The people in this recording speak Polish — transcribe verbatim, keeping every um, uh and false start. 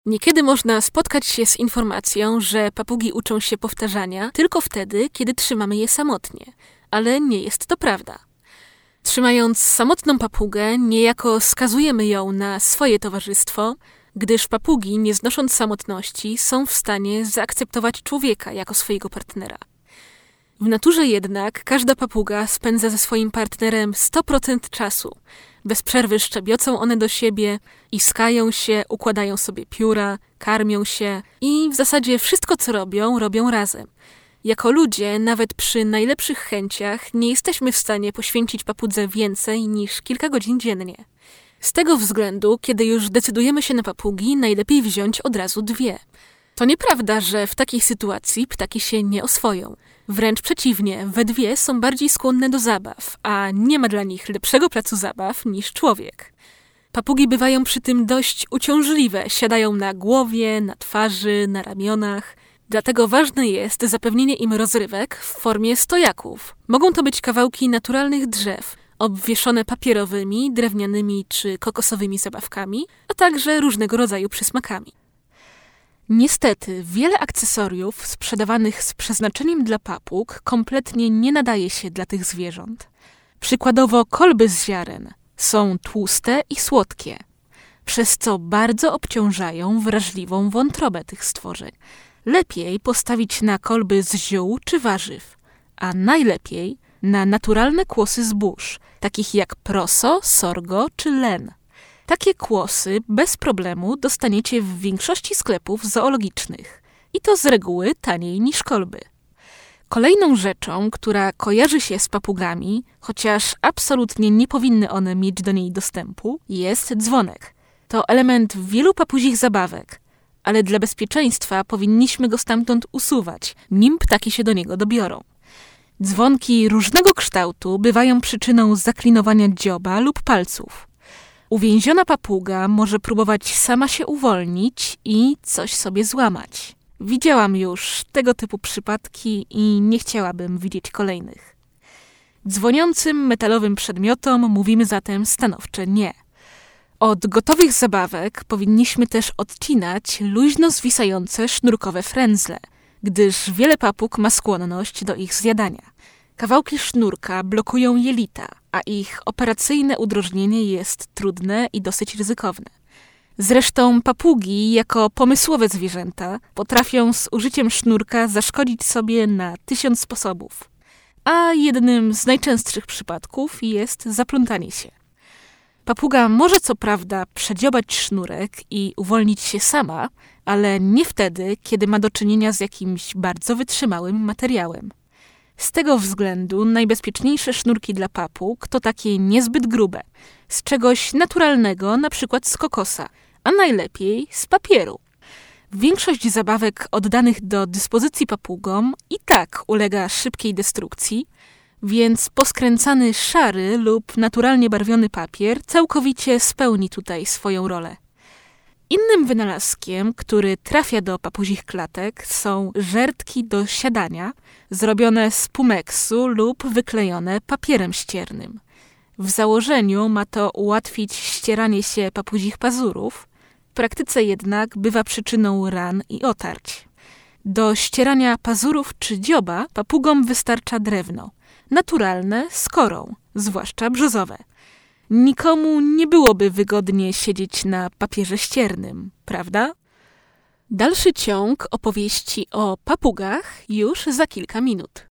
Niekiedy można spotkać się z informacją, że papugi uczą się powtarzania tylko wtedy, kiedy trzymamy je samotnie, ale nie jest to prawda. Trzymając samotną papugę, niejako skazujemy ją na swoje towarzystwo, gdyż papugi, nie znosząc samotności, są w stanie zaakceptować człowieka jako swojego partnera. W naturze jednak każda papuga spędza ze swoim partnerem sto procent czasu. Bez przerwy szczebiocą one do siebie, iskają się, układają sobie pióra, karmią się i w zasadzie wszystko, co robią, robią razem. Jako ludzie, nawet przy najlepszych chęciach, nie jesteśmy w stanie poświęcić papudze więcej niż kilka godzin dziennie. Z tego względu, kiedy już decydujemy się na papugi, najlepiej wziąć od razu dwie. To nieprawda, że w takiej sytuacji ptaki się nie oswoją. Wręcz przeciwnie, we dwie są bardziej skłonne do zabaw, a nie ma dla nich lepszego placu zabaw niż człowiek. Papugi bywają przy tym dość uciążliwe, siadają na głowie, na twarzy, na ramionach. Dlatego ważne jest zapewnienie im rozrywek w formie stojaków. Mogą to być kawałki naturalnych drzew, obwieszone papierowymi, drewnianymi czy kokosowymi zabawkami, a także różnego rodzaju przysmakami. Niestety, wiele akcesoriów sprzedawanych z przeznaczeniem dla papug kompletnie nie nadaje się dla tych zwierząt. Przykładowo kolby z ziaren są tłuste i słodkie, przez co bardzo obciążają wrażliwą wątrobę tych stworzeń. Lepiej postawić na kolby z ziół czy warzyw, a najlepiej na naturalne kłosy zbóż, takich jak proso, sorgo czy len. Takie kłosy bez problemu dostaniecie w większości sklepów zoologicznych i to z reguły taniej niż kolby. Kolejną rzeczą, która kojarzy się z papugami, chociaż absolutnie nie powinny one mieć do niej dostępu, jest dzwonek. To element wielu papuzich zabawek, ale dla bezpieczeństwa powinniśmy go stamtąd usuwać, nim ptaki się do niego dobiorą. Dzwonki różnego kształtu bywają przyczyną zaklinowania dzioba lub palców. Uwięziona papuga może próbować sama się uwolnić i coś sobie złamać. Widziałam już tego typu przypadki i nie chciałabym widzieć kolejnych. Dzwoniącym metalowym przedmiotom mówimy zatem stanowcze nie. Od gotowych zabawek powinniśmy też odcinać luźno zwisające sznurkowe frędzle, gdyż wiele papug ma skłonność do ich zjadania. Kawałki sznurka blokują jelita, a ich operacyjne udrożnienie jest trudne i dosyć ryzykowne. Zresztą papugi, jako pomysłowe zwierzęta, potrafią z użyciem sznurka zaszkodzić sobie na tysiąc sposobów. A jednym z najczęstszych przypadków jest zaplątanie się. Papuga może co prawda przedziobać sznurek i uwolnić się sama, ale nie wtedy, kiedy ma do czynienia z jakimś bardzo wytrzymałym materiałem. Z tego względu najbezpieczniejsze sznurki dla papug to takie niezbyt grube, z czegoś naturalnego, na przykład z kokosa, a najlepiej z papieru. Większość zabawek oddanych do dyspozycji papugom i tak ulega szybkiej destrukcji, więc poskręcany szary lub naturalnie barwiony papier całkowicie spełni tutaj swoją rolę. Innym wynalazkiem, który trafia do papuzich klatek, są żertki do siadania, zrobione z pumeksu lub wyklejone papierem ściernym. W założeniu ma to ułatwić ścieranie się papuzich pazurów, w praktyce jednak bywa przyczyną ran i otarć. Do ścierania pazurów czy dzioba papugom wystarcza drewno, naturalne z korą, zwłaszcza brzozowe. Nikomu nie byłoby wygodnie siedzieć na papierze ściernym, prawda? Dalszy ciąg opowieści o papugach już za kilka minut.